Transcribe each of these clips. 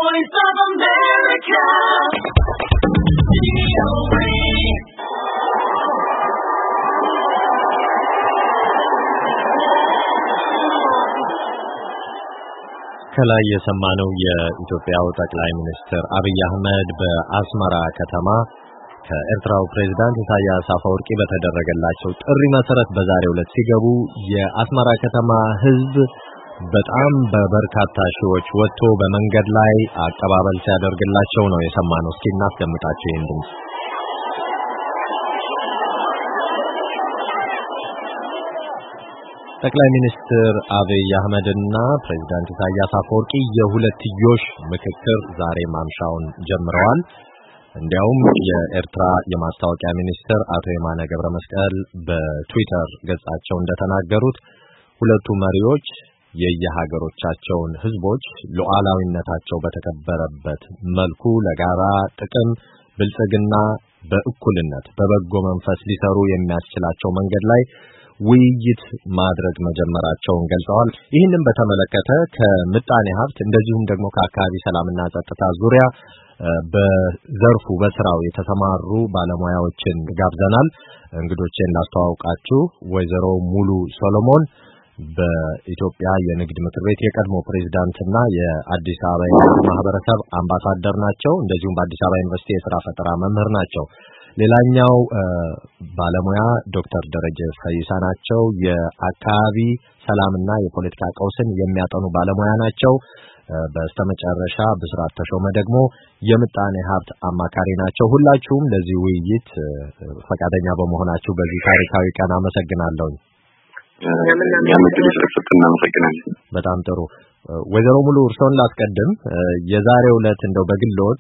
Voice of America. ከላይ የሰማነው የኢትዮጵያው ጠቅላይ ሚኒስትር አብይ አህመድ በአስመራ ከተማ ከኤርትራው ፕሬዝዳንት ኢሳያስ አፈወርቂ በተደረገላቸው ጥሪ መሰረት በዛሬው ዕለት ሲገቡ የአስመራ ከተማ ሕዝብ በጣም በበርካታ ሺዎች ወጥቶ በመንገድ ላይ አቀባበል ሲያደርግላቸው ነው የሰማነው። እስኪ እናስደምጣቸው ይህን ድምጽ። ጠቅላይ ሚኒስትር አብይ አህመድና ፕሬዝዳንት ኢሳያስ አፈወርቂ የሁለትዮሽ ምክክር ዛሬ ማምሻውን ጀምረዋል። እንዲያውም የኤርትራ የማስታወቂያ ሚኒስትር አቶ የማነ ገብረመስቀል በትዊተር ገጻቸው እንደተናገሩት ሁለቱ መሪዎች የየሀገሮቻቸውን ህዝቦች ሉዓላዊነታቸው በተከበረበት መልኩ ለጋራ ጥቅም ብልጽግና በእኩልነት በበጎ መንፈስ ሊሰሩ የሚያስችላቸው መንገድ ላይ ውይይት ማድረግ መጀመራቸውን ገልጸዋል። ይህንን በተመለከተ ከምጣኔ ሀብት እንደዚሁም ደግሞ ከአካባቢ ሰላምና ጸጥታ ዙሪያ በዘርፉ በስራው የተሰማሩ ባለሙያዎችን ጋብዘናል። እንግዶቼን ላስተዋውቃችሁ። ወይዘሮ ሙሉ ሶሎሞን በኢትዮጵያ የንግድ ምክር ቤት የቀድሞ ፕሬዝዳንትና የአዲስ አበባ ማህበረሰብ አምባሳደር ናቸው። እንደዚሁም በአዲስ አበባ ዩኒቨርሲቲ የሥራ ፈጠራ መምህር ናቸው። ሌላኛው ባለሙያ ዶክተር ደረጀ ፈይሳ ናቸው። የአካባቢ ሰላምና የፖለቲካ ቀውስን የሚያጠኑ ባለሙያ ናቸው። በስተመጨረሻ ብስራት ተሾመ ደግሞ የምጣኔ ሀብት አማካሪ ናቸው። ሁላችሁም ለዚህ ውይይት ፈቃደኛ በመሆናችሁ በዚህ ታሪካዊ ቀን አመሰግናለሁ። በጣም ጥሩ። ወይዘሮ ሙሉ እርሶን ላስቀድም። የዛሬው ዕለት እንደው በግሎት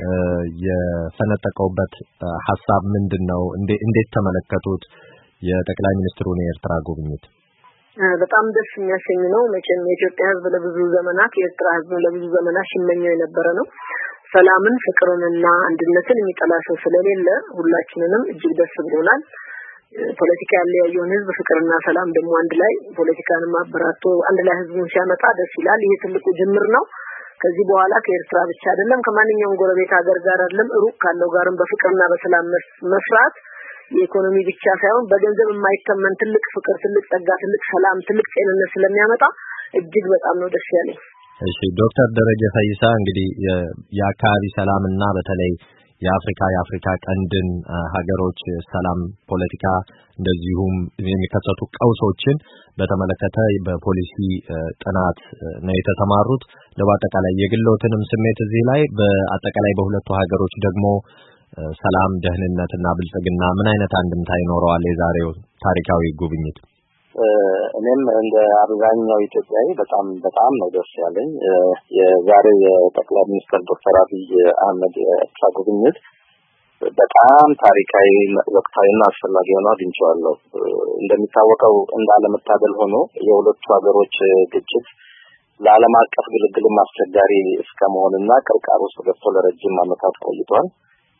የፈነጠቀውበት ሐሳብ ምንድነው? እንዴት ተመለከቱት የጠቅላይ ሚኒስትሩን የኤርትራ ጉብኝት? በጣም ደስ የሚያሰኝ ነው። መቼም የኢትዮጵያ ሕዝብ ለብዙ ዘመናት የኤርትራ ሕዝብ ለብዙ ዘመናት ሲመኘው የነበረ ነው። ሰላምን፣ ፍቅርንና አንድነትን የሚጠላ ሰው ስለሌለ ሁላችንንም እጅግ ደስ ብሎናል። ፖለቲካ ያለየውን ሕዝብ ፍቅርና ሰላም ደግሞ አንድ ላይ ፖለቲካንም አበራቶ አንድ ላይ ሕዝቡን ሲያመጣ ደስ ይላል። ይሄ ትልቁ ጅምር ነው። ከዚህ በኋላ ከኤርትራ ብቻ አይደለም ከማንኛውም ጎረቤት ሀገር ጋር አይደለም ሩቅ ካለው ጋርም በፍቅርና በሰላም መስራት የኢኮኖሚ ብቻ ሳይሆን በገንዘብ የማይተመን ትልቅ ፍቅር፣ ትልቅ ጸጋ፣ ትልቅ ሰላም፣ ትልቅ ጤንነት ስለሚያመጣ እጅግ በጣም ነው ደስ ያለኝ። እሺ ዶክተር ደረጀ ፈይሳ እንግዲህ የአካባቢ ሰላምና በተለይ የአፍሪካ ቀንድን ሀገሮች ሰላም ፖለቲካ እንደዚሁም የሚከሰቱ ቀውሶችን በተመለከተ በፖሊሲ ጥናት ነው የተሰማሩት። ለአጠቃላይ የግሎትንም ስሜት እዚህ ላይ በአጠቃላይ በሁለቱ ሀገሮች ደግሞ ሰላም፣ ደህንነትና ብልጽግና ምን አይነት አንድምታ ይኖረዋል የዛሬው ታሪካዊ ጉብኝት? እኔም እንደ አብዛኛው ኢትዮጵያዊ በጣም ነው ደስ ያለኝ። የዛሬው የጠቅላይ ሚኒስትር ዶክተር አብይ አህመድ የኤርትራ ጉብኝት በጣም ታሪካዊ፣ ወቅታዊና አስፈላጊ ሆኖ አግኝቼዋለሁ። እንደሚታወቀው እንዳለመታደል ሆኖ የሁለቱ ሀገሮች ግጭት ለዓለም አቀፍ ግልግልም አስቸጋሪ እስከመሆንና ቅርቃር ውስጥ ገብቶ ለረጅም ዓመታት ቆይቷል።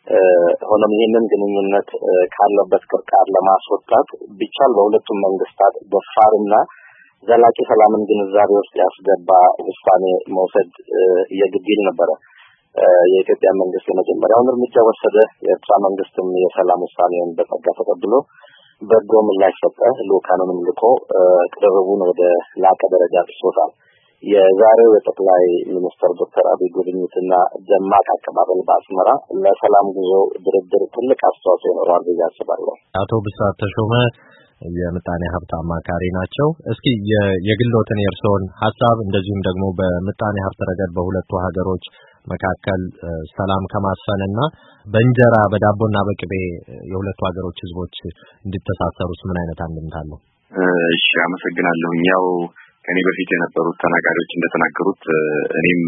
ሆኖም ይህንን ግንኙነት ካለበት ቅርቃር ለማስወጣት ቢቻል በሁለቱም መንግስታት ደፋርና ዘላቂ ሰላምን ግንዛቤ ውስጥ ያስገባ ውሳኔ መውሰድ የግድ ይል ነበረ። የኢትዮጵያ መንግስት የመጀመሪያውን እርምጃ ወሰደ። የኤርትራ መንግስትም የሰላም ውሳኔውን በጸጋ ተቀብሎ በጎ ምላሽ ሰጠ። ልኡካኑንም ልኮ ቅርርቡን ወደ ላቀ ደረጃ አድርሶታል። የዛሬው የጠቅላይ ሚኒስትር ዶክተር አብይ ጉብኝትና ደማቅ አቀባበል በአስመራ ለሰላም ጉዞ ድርድር ትልቅ አስተዋጽኦ ይኖረዋል ብዬ አስባለሁ። አቶ ብስራት ተሾመ የምጣኔ ሀብት አማካሪ ናቸው። እስኪ የግሎትን የእርስዎን ሀሳብ እንደዚሁም ደግሞ በምጣኔ ሀብት ረገድ በሁለቱ ሀገሮች መካከል ሰላም ከማስፈንና በእንጀራ በዳቦና በቅቤ የሁለቱ ሀገሮች ህዝቦች እንዲተሳሰሩስ ምን አይነት አንድምታ አለው? እሺ አመሰግናለሁ። ያው ከኔ በፊት የነበሩት ተናጋሪዎች እንደተናገሩት እኔም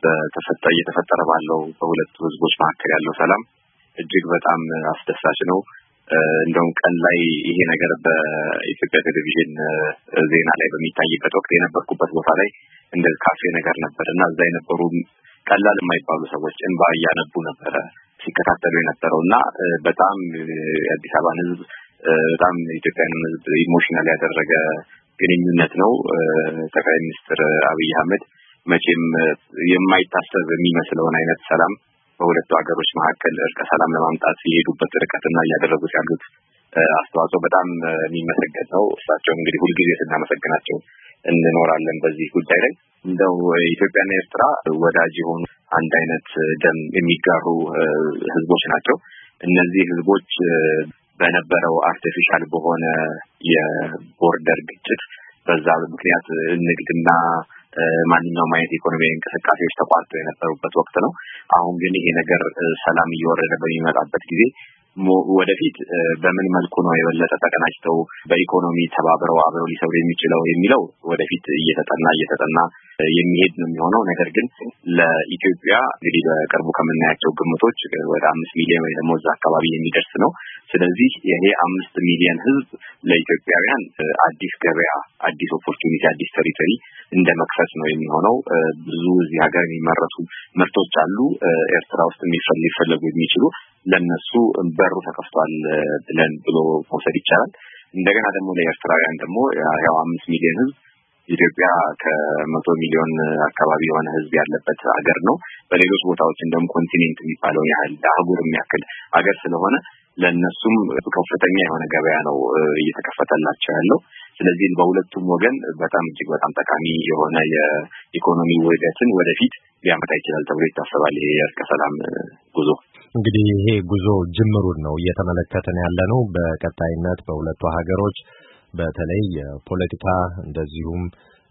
እየተፈጠረ ባለው በሁለቱ ህዝቦች መካከል ያለው ሰላም እጅግ በጣም አስደሳች ነው። እንደውም ቀን ላይ ይሄ ነገር በኢትዮጵያ ቴሌቪዥን ዜና ላይ በሚታይበት ወቅት የነበርኩበት ቦታ ላይ እንደ ካፌ ነገር ነበርና እዛ የነበሩ ቀላል የማይባሉ ሰዎች እንባ እያነቡ ነበረ ሲከታተሉ የነበረውና በጣም የአዲስ አበባን ህዝብ በጣም ኢትዮጵያንም ህዝብ ኢሞሽናል ያደረገ ግንኙነት ነው። ጠቅላይ ሚኒስትር አብይ አህመድ መቼም የማይታሰብ የሚመስለውን አይነት ሰላም በሁለቱ ሀገሮች መካከል እርቀ ሰላም ለማምጣት የሄዱበት ርቀትና እያደረጉት ያሉት አስተዋጽኦ በጣም የሚመሰገን ነው። እሳቸው እንግዲህ ሁልጊዜ ስናመሰግናቸው እንኖራለን። በዚህ ጉዳይ ላይ እንደው ኢትዮጵያና ኤርትራ ወዳጅ የሆኑ አንድ አይነት ደም የሚጋሩ ህዝቦች ናቸው። እነዚህ ህዝቦች በነበረው አርቲፊሻል በሆነ የቦርደር ግጭት በዛ ምክንያት ንግድና ማንኛውም አይነት ኢኮኖሚያዊ እንቅስቃሴዎች ተቋርጠው የነበሩበት ወቅት ነው። አሁን ግን ይሄ ነገር ሰላም እየወረደ በሚመጣበት ጊዜ ወደፊት በምን መልኩ ነው የበለጠ ተቀናጅተው በኢኮኖሚ ተባብረው አብረው ሊሰሩ የሚችለው የሚለው ወደፊት እየተጠና የሚሄድ ነው የሚሆነው። ነገር ግን ለኢትዮጵያ እንግዲህ በቅርቡ ከምናያቸው ግምቶች ወደ 5 ሚሊዮን ወይ ደግሞ እዛ አካባቢ የሚደርስ ነው። ስለዚህ ይሄ 5 ሚሊዮን ህዝብ ለኢትዮጵያውያን አዲስ ገበያ፣ አዲስ ኦፖርቹኒቲ፣ አዲስ ቴሪቶሪ እንደ መክፈት ነው የሚሆነው። ብዙ እዚህ ሀገር የሚመረቱ ምርቶች አሉ ኤርትራ ውስጥ ሊፈለጉ የሚችሉ ለነሱ በሩ ተከፍቷል ብሎ መውሰድ ይቻላል። እንደገና ደግሞ ለኤርትራውያን ደግሞ ያው 5 ሚሊዮን ህዝብ ኢትዮጵያ ከ100 ሚሊዮን አካባቢ የሆነ ህዝብ ያለበት ሀገር ነው። በሌሎች ቦታዎች እንደውም ኮንቲኔንት የሚባለው ያህል አህጉር የሚያክል ሀገር ስለሆነ ለነሱም ከፍተኛ የሆነ ገበያ ነው እየተከፈተላቸው ያለው። ስለዚህ በሁለቱም ወገን በጣም እጅግ በጣም ጠቃሚ የሆነ የኢኮኖሚ ውህደትን ወደፊት ሊያመጣ ይችላል ተብሎ ይታሰባል። ይሄ የእርቀ ሰላም ጉዞ እንግዲህ ይሄ ጉዞ ጅምሩን ነው እየተመለከተን ያለነው። በቀጣይነት በሁለቱ ሀገሮች በተለይ የፖለቲካ እንደዚሁም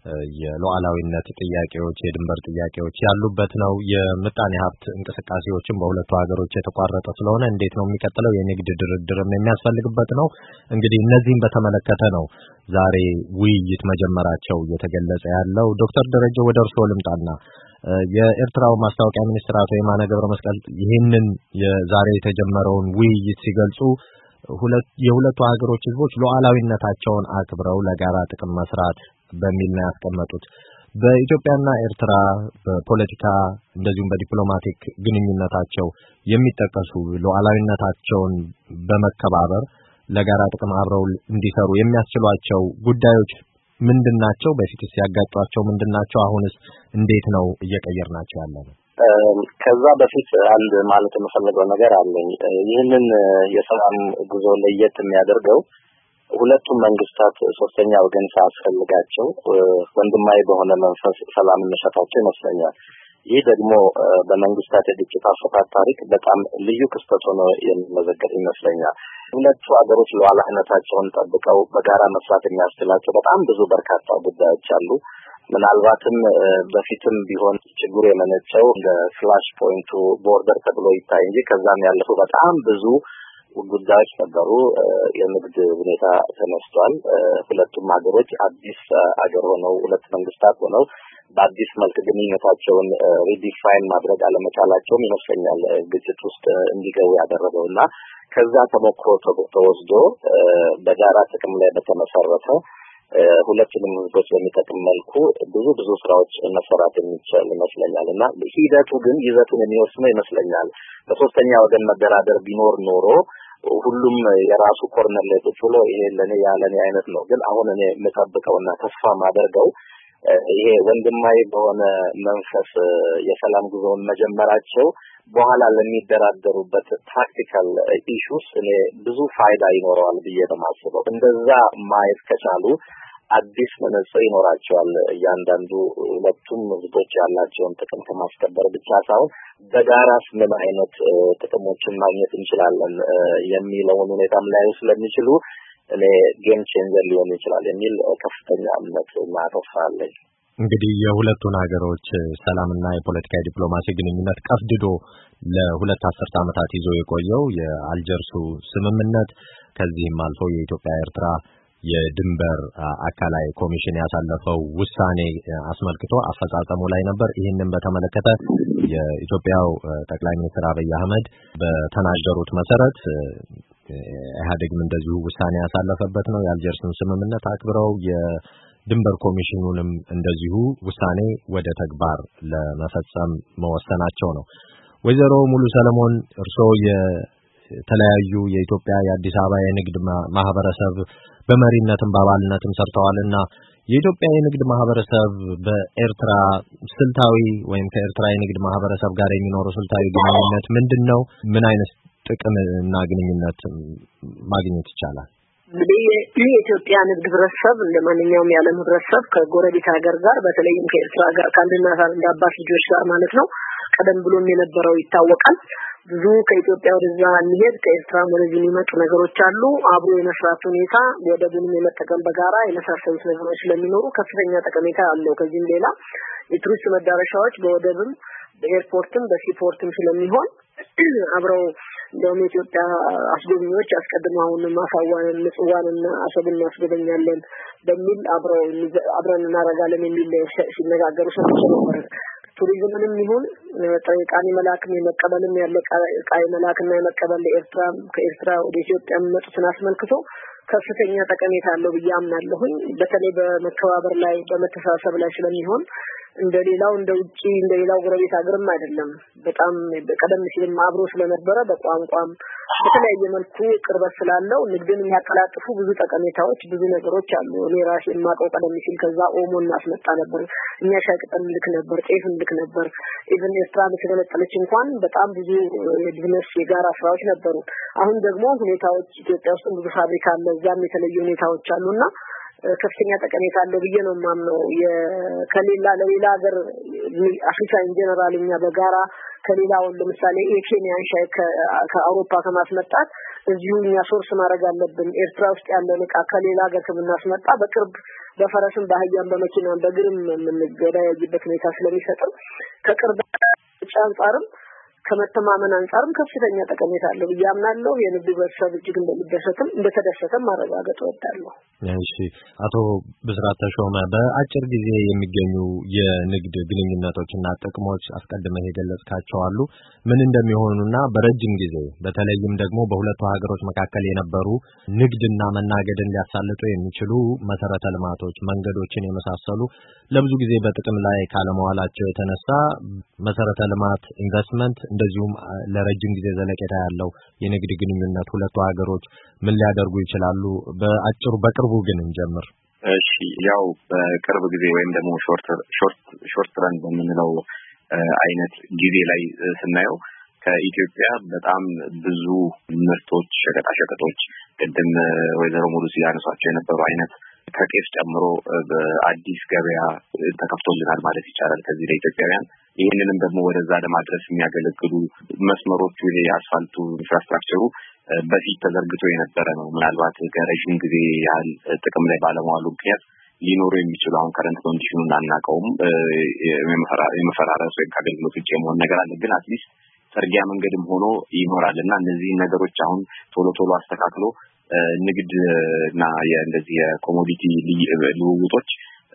የሉዓላዊነት ጥያቄዎች፣ የድንበር ጥያቄዎች ያሉበት ነው። የምጣኔ ሀብት እንቅስቃሴዎችን በሁለቱ ሀገሮች የተቋረጠ ስለሆነ እንዴት ነው የሚቀጥለው የንግድ ድርድርም የሚያስፈልግበት ነው። እንግዲህ እነዚህን በተመለከተ ነው ዛሬ ውይይት መጀመራቸው እየተገለጸ ያለው። ዶክተር ደረጀ ወደ እርስዎ ልምጣና የኤርትራው ማስታወቂያ ሚኒስትር አቶ የማነ ገብረመስቀል ይህንን የዛሬ የተጀመረውን ውይይት ሲገልጹ የሁለቱ ሀገሮች ህዝቦች ሉዓላዊነታቸውን አክብረው ለጋራ ጥቅም መስራት በሚል ነው ያስቀመጡት። በኢትዮጵያና ኤርትራ በፖለቲካ እንደዚሁም በዲፕሎማቲክ ግንኙነታቸው የሚጠቀሱ ሉዓላዊነታቸውን በመከባበር ለጋራ ጥቅም አብረው እንዲሰሩ የሚያስችሏቸው ጉዳዮች ምንድናቸው? በፊትስ ያጋጯቸው ምንድናቸው? አሁንስ እንዴት ነው እየቀየርናቸው ያለነው? ከዛ በፊት አንድ ማለት የምፈልገው ነገር አለኝ። ይህንን የሰላም ጉዞ ለየት የሚያደርገው ሁለቱም መንግስታት ሶስተኛ ወገን ሳያስፈልጋቸው ወንድማዊ በሆነ መንፈስ ሰላም እንሸታቸው ይመስለኛል። ይህ ደግሞ በመንግስታት የግጭት አፈታት ታሪክ በጣም ልዩ ክስተት ሆኖ የሚመዘገብ ይመስለኛል። ሁለቱ ሀገሮች ሉዓላዊነታቸውን ጠብቀው በጋራ መስራት የሚያስችላቸው በጣም ብዙ በርካታ ጉዳዮች አሉ። ምናልባትም በፊትም ቢሆን ችግሩ የመነጨው እንደ ፍላሽ ፖይንቱ ቦርደር ተብሎ ይታይ እንጂ ከዛም ያለፉ በጣም ብዙ ጉዳዮች ነበሩ። የንግድ ሁኔታ ተነስቷል። ሁለቱም ሀገሮች አዲስ ሀገር ሆነው ሁለት መንግስታት ሆነው በአዲስ መልክ ግንኙነታቸውን ሪዲፋይን ማድረግ አለመቻላቸውም ይመስለኛል ግጭት ውስጥ እንዲገቡ ያደረገውና ከዛ ተሞክሮ ተወስዶ በጋራ ጥቅም ላይ በተመሰረተ ሁለቱንም ህዝቦች በሚጠቅም መልኩ ብዙ ስራዎች መሰራት የሚቻል ይመስለኛልና ሂደቱ ግን ይዘቱን የሚወስነው ይመስለኛል። በሶስተኛ ወገን መደራደር ቢኖር ኖሮ ሁሉም የራሱ ኮርነር ላይ ተጥሎ ይሄ ለኔ ያለኔ አይነት ነው። ግን አሁን እኔ የምጠብቀውና ተስፋ ማደርገው ይሄ ወንድማዊ በሆነ መንፈስ የሰላም ጉዞውን መጀመራቸው በኋላ ለሚደራደሩበት ፕራክቲካል ኢሹስ እኔ ብዙ ፋይዳ ይኖረዋል ብዬ ነው የማስበው። እንደዛ ማየት ከቻሉ አዲስ መነጽር ይኖራቸዋል። እያንዳንዱ ሁለቱም ህዝቦች ያላቸውን ጥቅም ከማስከበር ብቻ ሳይሆን በጋራስ ምን አይነት ጥቅሞችን ማግኘት እንችላለን የሚለውን ሁኔታም ላይ ስለሚችሉ እኔ ጌም ቼንጀር ሊሆን ይችላል የሚል ከፍተኛ እምነት ተስፋ አለኝ። እንግዲህ የሁለቱን ሀገሮች ሰላምና የፖለቲካ ዲፕሎማሲ ግንኙነት ቀፍድዶ ለሁለት አስርት ዓመታት ይዞ የቆየው የአልጀርሱ ስምምነት ከዚህም አልፎ የኢትዮጵያ ኤርትራ የድንበር አካላይ ኮሚሽን ያሳለፈው ውሳኔ አስመልክቶ አፈጻጸሙ ላይ ነበር። ይህንን በተመለከተ የኢትዮጵያው ጠቅላይ ሚኒስትር አብይ አህመድ በተናገሩት መሰረት ኢህአዴግም እንደዚሁ ውሳኔ ያሳለፈበት ነው። የአልጀርሱን ስምምነት አክብረው የድንበር ኮሚሽኑንም እንደዚሁ ውሳኔ ወደ ተግባር ለመፈጸም መወሰናቸው ነው። ወይዘሮ ሙሉ ሰለሞን እርስዎ የተለያዩ የኢትዮጵያ የአዲስ አበባ የንግድ ማህበረሰብ በመሪነትም በአባልነትም ሰርተዋልና የኢትዮጵያ የንግድ ማህበረሰብ በኤርትራ ስልታዊ ወይም ከኤርትራ የንግድ ማህበረሰብ ጋር የሚኖረው ስልታዊ ግንኙነት ምንድነው? ምን አይነት ጥቅም እና ግንኙነት ማግኘት ይቻላል? የኢትዮጵያ ንግድ ህብረተሰብ እንደማንኛውም የዓለም ህብረተሰብ ከጎረቤት ሀገር ጋር በተለይም ከኤርትራ ጋር ከአንድና አባት ልጆች ጋር ማለት ነው ቀደም ብሎም የነበረው ይታወቃል። ብዙ ከኢትዮጵያ ወደዛ የሚሄድ ከኤርትራ ወደዚህ የሚመጡ ነገሮች አሉ። አብሮ የመስራት ሁኔታ ወደቡንም የመጠቀም በጋራ የመሳሰሉት ነገሮች ስለሚኖሩ ከፍተኛ ጠቀሜታ አለው። ከዚህም ሌላ የቱሪስት መዳረሻዎች በወደብም በኤርፖርትም በሲፖርትም ስለሚሆን አብረው እንደውም የኢትዮጵያ አስጎብኚዎች አስቀድመው አሁን ማሳዋን ምጽዋንና አሰብን ያስጎበኛለን በሚል አብረን እናረጋለን የሚል ሲነጋገሩ ነበር። ቱሪዝምንም ይሁን ጠይቃኒ መላክም የመቀበልም ያለ ቃይ መላክና የመቀበል ለኤርትራ ከኤርትራ ወደ ኢትዮጵያ የሚመጡትን አስመልክቶ ከፍተኛ ጠቀሜታ አለው ብዬ አምናለሁኝ። በተለይ በመከባበር ላይ በመተሳሰብ ላይ ስለሚሆን እንደሌላው እንደሌላው ጎረቤት ሀገርም አይደለም። በጣም ቀደም ሲልም አብሮ ስለነበረ በቋንቋም በተለያየ መልኩ ቅርበት ስላለው ንግድን የሚያቀላጥፉ ብዙ ጠቀሜታዎች ብዙ ነገሮች አሉ። እኔ ራሴ የማውቀው ቀደም ሲል ከዛ ኦሞ እናስመጣ ነበር፣ እኛ ሻቅጠን ልክ ነበር፣ ጤፍ ልክ ነበር። ኢቭን ኤርትራ በተገለጠለች እንኳን በጣም ብዙ የቢዝነስ የጋራ ስራዎች ነበሩ። አሁን ደግሞ ሁኔታዎች ኢትዮጵያ ውስጥ ብዙ ፋብሪካ አለ፣ እዛም የተለዩ ሁኔታዎች አሉና ከፍተኛ ጠቀሜታ አለው ብዬ ነው የማምነው። ከሌላ ለሌላ ሀገር አፍሪካ ኢን ጀነራል እኛ በጋራ ከሌላው ለምሳሌ የኬንያን ሻይ ከአውሮፓ ከማስመጣት እዚሁ እኛ ሶርስ ማድረግ አለብን። ኤርትራ ውስጥ ያለው ዕቃ ከሌላ ሀገር ከምናስመጣ በቅርብ በፈረስም በአህያም በመኪናም በእግርም የምንገበያይበት ሁኔታ ስለሚሰጥም ከቅርብ አንጻርም ከመተማመን አንጻርም ከፍተኛ ጠቀሜታ አለው ብዬ አምናለሁ። የንግድ ህብረተሰብ እጅግ እንደተደሰተም ማረጋገጥ እወዳለሁ። እሺ፣ አቶ ብስራት ተሾመ በአጭር ጊዜ የሚገኙ የንግድ ግንኙነቶችና ጥቅሞች አስቀድመው የገለጽካቸው አሉ። ምን እንደሚሆኑና በረጅም ጊዜ በተለይም ደግሞ በሁለቱ ሀገሮች መካከል የነበሩ ንግድና መናገድን ሊያሳልጡ የሚችሉ መሰረተ ልማቶች፣ መንገዶችን የመሳሰሉ ለብዙ ጊዜ በጥቅም ላይ ካለመዋላቸው የተነሳ መሰረተ ልማት ኢንቨስትመንት እንደዚሁም ለረጅም ጊዜ ዘለቄታ ያለው የንግድ ግንኙነት ሁለቱ ሀገሮች ምን ሊያደርጉ ይችላሉ? በቅርቡ ግን እንጀምር። እሺ፣ ያው በቅርብ ጊዜ ወይም ደግሞ ሾርት ረን በምንለው አይነት ጊዜ ላይ ስናየው ከኢትዮጵያ በጣም ብዙ ምርቶች፣ ሸቀጣሸቀጦች ቅድም ወይዘሮ ሙሉ ሲያነሷቸው የነበሩ አይነት ከቄስ ጨምሮ በአዲስ ገበያ ተከፍቶልናል ማለት ይቻላል ከዚህ ለኢትዮጵያውያን። ይህንንም ደግሞ ወደዛ ለማድረስ የሚያገለግሉ መስመሮቹ ይሄ የአስፋልቱ ኢንፍራስትራክቸሩ በፊት ተዘርግቶ የነበረ ነው። ምናልባት ከረጅም ጊዜ ያህል ጥቅም ላይ ባለመዋሉ ምክንያት ሊኖሩ የሚችሉ አሁን ከረንት ኮንዲሽኑን አናውቀውም የመፈራረስ ወይም ከአገልግሎት ውጭ የመሆን ነገር አለ። ግን አትሊስት ሰርጊያ መንገድም ሆኖ ይኖራልና እነዚህ ነገሮች አሁን ቶሎ አስተካክሎ ንግድ እና እንደዚህ የኮሞዲቲ ልውውጦች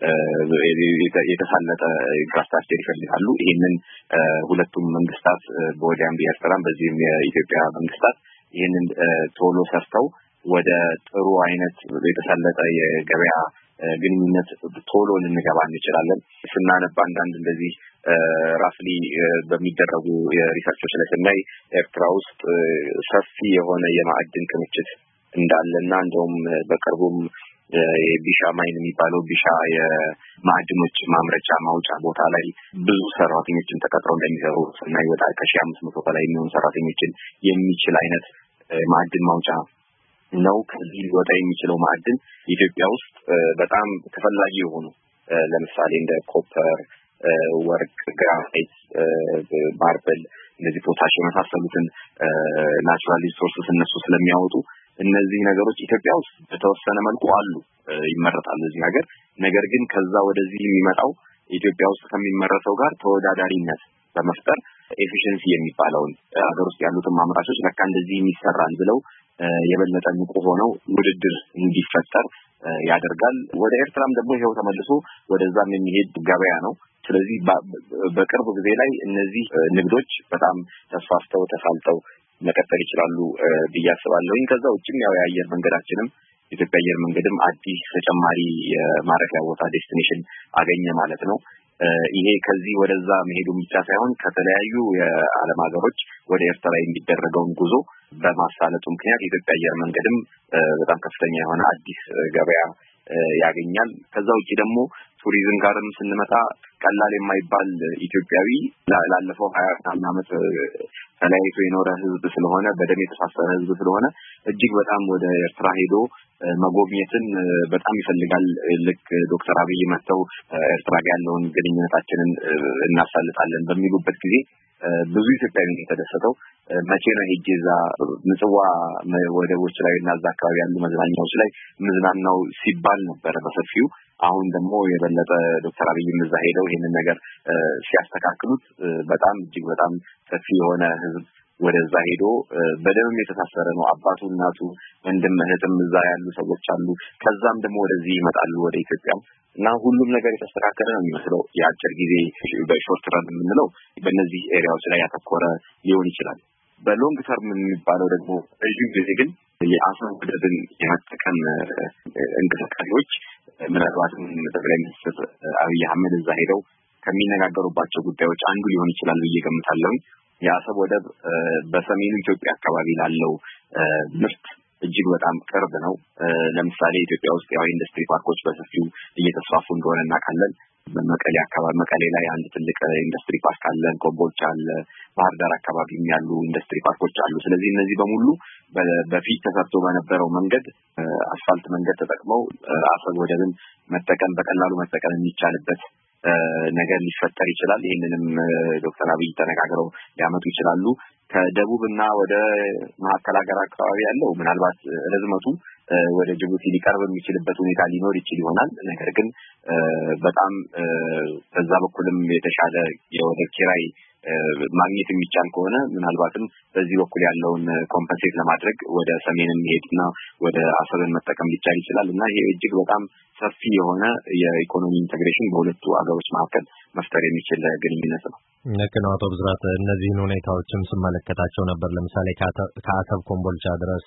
የተሳለጠ ኢንፍራስትራክቸር ይፈልጋሉ። ይሄንን ሁለቱም መንግስታት በወዲያም በኤርትራም በዚህም የኢትዮጵያ መንግስታት ይሄንን ቶሎ ሰርተው ወደ ጥሩ አይነት የተሳለጠ የገበያ ግንኙነት ቶሎ ልንገባ እንችላለን። ስናነባ አንዳንድ እንደዚህ ራፍሊ በሚደረጉ የሪሰርቾች ላይ ስናይ ኤርትራ ውስጥ ሰፊ የሆነ የማዕድን ክምችት እንዳለና እንደውም በቅርቡም የቢሻ ማይን የሚባለው ቢሻ የማዕድኖች ማምረቻ ማውጫ ቦታ ላይ ብዙ ሰራተኞችን ተቀጥረው እንደሚሰሩ እና ይወጣ ከ1500 በላይ የሚሆኑ ሰራተኞችን የሚችል አይነት ማዕድን ማውጫ ነው። ከዚህ ሊወጣ የሚችለው ማዕድን ኢትዮጵያ ውስጥ በጣም ተፈላጊ የሆኑ ለምሳሌ እንደ ኮፐር፣ ወርቅ፣ ግራናይት፣ ማርበል፣ እነዚህ ፖታሽ የመሳሰሉትን ናቹራል ሪሶርስስ እነሱ ስለሚያወጡ እነዚህ ነገሮች ኢትዮጵያ ውስጥ በተወሰነ መልኩ አሉ፣ ይመረጣሉ እዚህ ሀገር። ነገር ግን ከዛ ወደዚህ የሚመጣው ኢትዮጵያ ውስጥ ከሚመረተው ጋር ተወዳዳሪነት በመፍጠር ኤፊሽንሲ የሚባለውን ሀገር ውስጥ ያሉትን ማምራቾች ለካ እንደዚህ ይሰራል ብለው የበለጠ ንቁ ሆነው ውድድር እንዲፈጠር ያደርጋል። ወደ ኤርትራም ደግሞ ይሄው ተመልሶ ወደዛም የሚሄድ ገበያ ነው። ስለዚህ በቅርብ ጊዜ ላይ እነዚህ ንግዶች በጣም ተስፋፍተው ተሳልጠው መቀጠል ይችላሉ ብዬ አስባለሁ። ከዛ ውጭም ያው የአየር መንገዳችንም ኢትዮጵያ አየር መንገድም አዲስ ተጨማሪ የማረፊያ ቦታ ዴስቲኔሽን አገኘ ማለት ነው። ይሄ ከዚህ ወደዛ መሄዱ ብቻ ሳይሆን ከተለያዩ የዓለም ሀገሮች ወደ ኤርትራ የሚደረገውን ጉዞ በማሳለጡ ምክንያት የኢትዮጵያ አየር መንገድም በጣም ከፍተኛ የሆነ አዲስ ገበያ ያገኛል። ከዛ ውጪ ደግሞ ቱሪዝም ጋርም ስንመጣ ቀላል የማይባል ኢትዮጵያዊ ላለፈው 20 ዓመት ተለያይቶ የኖረ ህዝብ ስለሆነ በደም የተሳሰረ ህዝብ ስለሆነ እጅግ በጣም ወደ ኤርትራ ሄዶ መጎብኘትን በጣም ይፈልጋል። ልክ ዶክተር አብይ መጥተው ኤርትራ ጋር ያለውን ግንኙነታችንን እናሳልጣለን በሚሉበት ጊዜ ብዙ ኢትዮጵያዊ የተደሰተው መቼ ነው ሄጄዛ ምጽዋ ወደቦች ላይ እና እዛ አካባቢ ያሉ መዝናኛዎች ላይ ምዝናናው ሲባል ነበር በሰፊው። አሁን ደግሞ የበለጠ ዶክተር አብይም እዛ ሄደው ይሄንን ነገር ሲያስተካክሉት በጣም እጅግ በጣም ሰፊ የሆነ ህዝብ ወደዛ ሄዶ በደም የተሳሰረ ነው። አባቱ እናቱ ወንድም እህትም እዛ ያሉ ሰዎች አሉ። ከዛም ደግሞ ወደዚህ ይመጣሉ ወደ ኢትዮጵያ እና ሁሉም ነገር የተስተካከለ ነው የሚመስለው። የአጭር ጊዜ በሾርት ረን የምንለው በእነዚህ ኤሪያዎች ላይ ያተኮረ ሊሆን ይችላል። በሎንግ ተርም የሚባለው ደግሞ ረጅም ጊዜ ግን የአሰብ ወደብን የመጠቀም እንቅስቃሴዎች ምናልባትም ጠቅላይ ሚኒስትር አብይ አህመድ እዛ ሄደው ከሚነጋገሩባቸው ጉዳዮች አንዱ ሊሆን ይችላል ብዬ ገምታለሁ። የአሰብ ወደብ በሰሜኑ ኢትዮጵያ አካባቢ ላለው ምርት እጅግ በጣም ቅርብ ነው። ለምሳሌ ኢትዮጵያ ውስጥ ያው ኢንዱስትሪ ፓርኮች በሰፊው እየተስፋፉ እንደሆነ እናውቃለን። በመቀሌ አካባቢ መቀሌ ላይ አንድ ትልቅ ኢንዱስትሪ ፓርክ አለ፣ ኮምቦልቻ አለ፣ ባህር ዳር አካባቢም ያሉ ኢንዱስትሪ ፓርኮች አሉ። ስለዚህ እነዚህ በሙሉ በፊት ተሰርቶ በነበረው መንገድ አስፋልት መንገድ ተጠቅመው አሰብ ወደብን በቀላሉ መጠቀም የሚቻልበት ነገር ሊፈጠር ይችላል። ይሄንንም ዶክተር አብይ ተነጋግረው ሊያመጡ ይችላሉ። ከደቡብና ወደ ማዕከል ሀገር አካባቢ ያለው ምናልባት ርዝመቱ ወደ ጅቡቲ ሊቀርብ የሚችልበት ሁኔታ ሊኖር ይችል ይሆናል። ነገር ግን በጣም በዛ በኩልም የተሻለ የወደብ ኪራይ ማግኘት የሚቻል ከሆነ ምናልባትም በዚህ በኩል ያለውን ኮምፐንሴት ለማድረግ ወደ ሰሜንም ሄድና ወደ አሰብን መጠቀም ሊቻል ይችላል እና ይሄ እጅግ በጣም ሰፊ የሆነ የኢኮኖሚ ኢንተግሬሽን በሁለቱ ሀገሮች መካከል መፍጠር የሚችል ግንኙነት ነው። ልክ ነው አቶ ብስራት። እነዚህን ሁኔታዎችም ስመለከታቸው ነበር። ለምሳሌ ከአሰብ ኮምቦልቻ ድረስ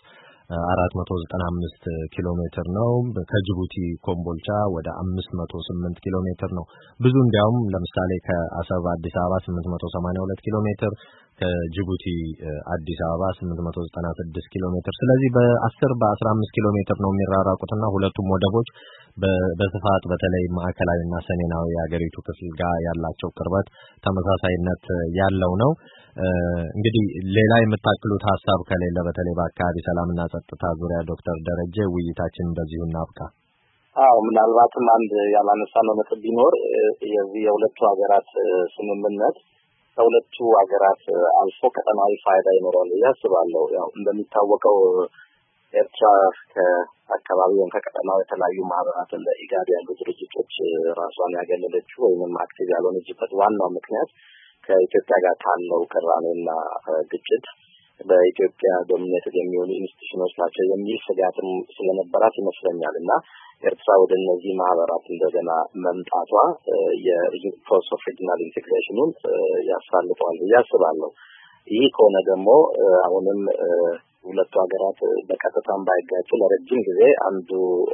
495 ኪሎ ሜትር ነው። ከጅቡቲ ኮምቦልቻ ወደ 508 ኪሎ ሜትር ነው። ብዙ እንዲያውም ለምሳሌ ከአሰብ አዲስ አበባ 882 ኪሎ ሜትር፣ ከጅቡቲ አዲስ አበባ 896 ኪሎ ሜትር። ስለዚህ በ15 ኪሎ ሜትር ነው የሚራራቁትና ሁለቱም ወደቦች በስፋት በተለይ ማዕከላዊና ሰሜናዊ የሀገሪቱ ክፍል ጋር ያላቸው ቅርበት ተመሳሳይነት ያለው ነው። እንግዲህ ሌላ የምታክሉት ሀሳብ ከሌለ በተለይ በአካባቢ ሰላምና ጸጥታ ዙሪያ ዶክተር ደረጀ ውይይታችን በዚሁ እናብቃ። ምናልባትም አንድ ያላነሳነው ነጥብ ቢኖር የዚህ የሁለቱ ሀገራት ስምምነት ከሁለቱ ሀገራት አልፎ ቀጠናዊ ፋይዳ ይኖረዋል ያስባለሁ። ያው እንደሚታወቀው ኤርትራ ከአካባቢውን ከቀጠናው የተለያዩ ማህበራት እንደ ኢጋድ ያሉ ድርጅቶች ራሷን ያገለለችው ወይንም አክቲቭ ያልሆነችበት ዋናው ምክንያት ከኢትዮጵያ ጋር ካለው ቅራኔና ግጭት በኢትዮጵያ ዶሚኔትድ የሚሆኑ ኢንስቲትዩሽኖች ናቸው የሚል ስጋትም ስለነበራት ይመስለኛል እና ኤርትራ ወደ እነዚህ ማህበራት እንደገና መምጣቷ የፕሮሰስ ኦፍ ሪጂናል ኢንቴግሬሽኑን ያሳልፈዋል ብዬ አስባለሁ። ይህ ከሆነ ደግሞ አሁንም ሁለቱ ሀገራት በቀጥታም ባይጋጩ ለረጅም ጊዜ አንዱ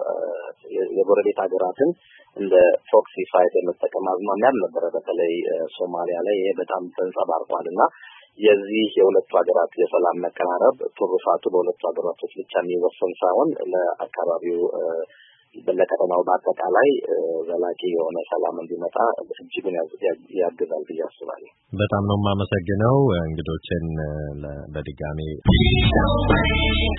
የጎረቤት ሀገራትን እንደ ፕሮክሲ ሳይት የመጠቀም አዝማሚያ ነበረ። በተለይ ሶማሊያ ላይ ይሄ በጣም ተንጸባርቋል እና የዚህ የሁለቱ ሀገራት የሰላም መቀራረብ ትሩፋቱ በሁለቱ ሀገራቶች ብቻ የሚወሰን ሳይሆን ለአካባቢው በለቀጠናው በአጠቃላይ ዘላቂ የሆነ ሰላም እንዲመጣ እጅጉን ያግዛል ብዬ አስባለሁ። በጣም ነው የማመሰግነው እንግዶችን በድጋሚ